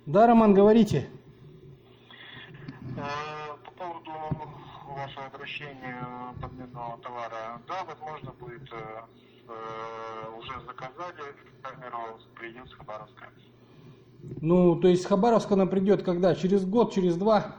Да, Роман, говорите. По поводу вашего обращения подменного товара, да, возможно, будет уже заказали камеру, придет с Хабаровска. Ну, то есть с Хабаровска она придет когда? Через год, через два?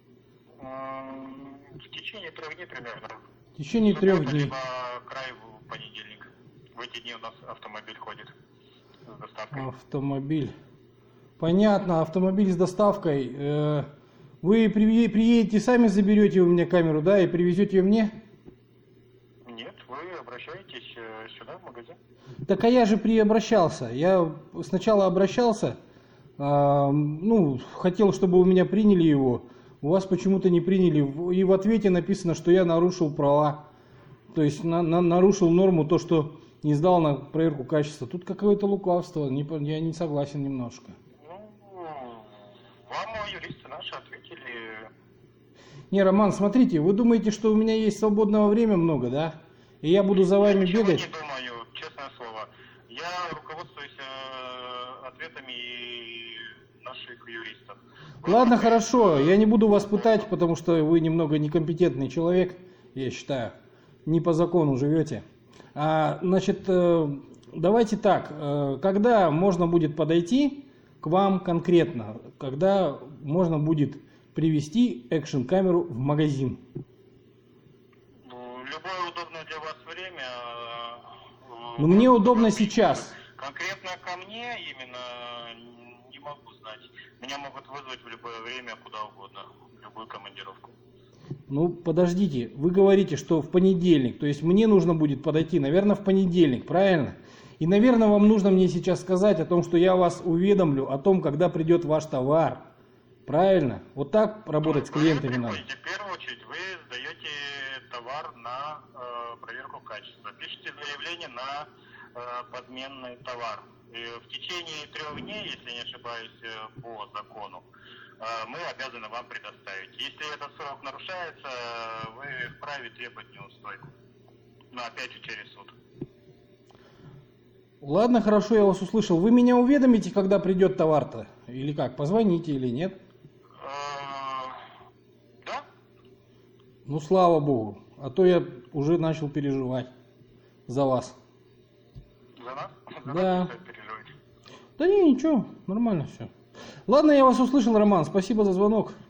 В течение 3 дней примерно. В течение 3 Суббота, дней. либо край в понедельник. В эти дни у нас автомобиль ходит с доставкой. Автомобиль. Понятно, автомобиль с доставкой. Вы приедете, сами заберете у меня камеру, да, и привезете ее мне? Нет, вы обращаетесь сюда, в магазин. Так а я же обращался. Я сначала обращался, хотел, чтобы у меня приняли его. У вас почему-то не приняли. И в ответе написано, что я нарушил права. То есть нарушил норму, то, что не сдал на проверку качества. Тут какое-то лукавство. Я не согласен немножко. Вам юристы наши ответили. Не, Роман, смотрите, вы думаете, что у меня есть свободного времени много, да? И я буду за вами Ничего бегать? не думаю, честное слово. Я руководствуюсь ответами наших юристов. Ладно, хорошо, я не буду вас пытать, потому что вы немного некомпетентный человек, я считаю. Не по закону живете. Значит, давайте так, когда можно будет подойти к вам конкретно, когда можно будет привезти экшн-камеру в магазин? Любое удобное для вас время. Но мне удобно сейчас. Конкретно ко мне именно не могу знать. Меня могут вызвать в любое время, куда угодно, в любую командировку. Ну, подождите, вы говорите, что в понедельник, то есть мне нужно будет подойти, наверное, в понедельник, правильно? И, наверное, вам нужно мне сейчас сказать о том, что я вас уведомлю о том, когда придет ваш товар. Правильно? Вот так работать с клиентами надо. В первую очередь вы сдаете товар на проверку качества. Пишите заявление на подменный товар. И в течение 3 дней, если не ошибаюсь, по закону, мы обязаны вам предоставить. Если этот срок нарушается, вы вправе требовать неустойку. Но опять же через суд. Ладно, хорошо, я вас услышал. Вы меня уведомите, когда придет товар-то? Или как, позвоните или нет? Да? Ну, слава богу. А то я уже начал переживать за вас. За нас? За Да. нас переживаете? Да не, ничего, нормально все. Ладно, я вас услышал, Роман. Спасибо за звонок.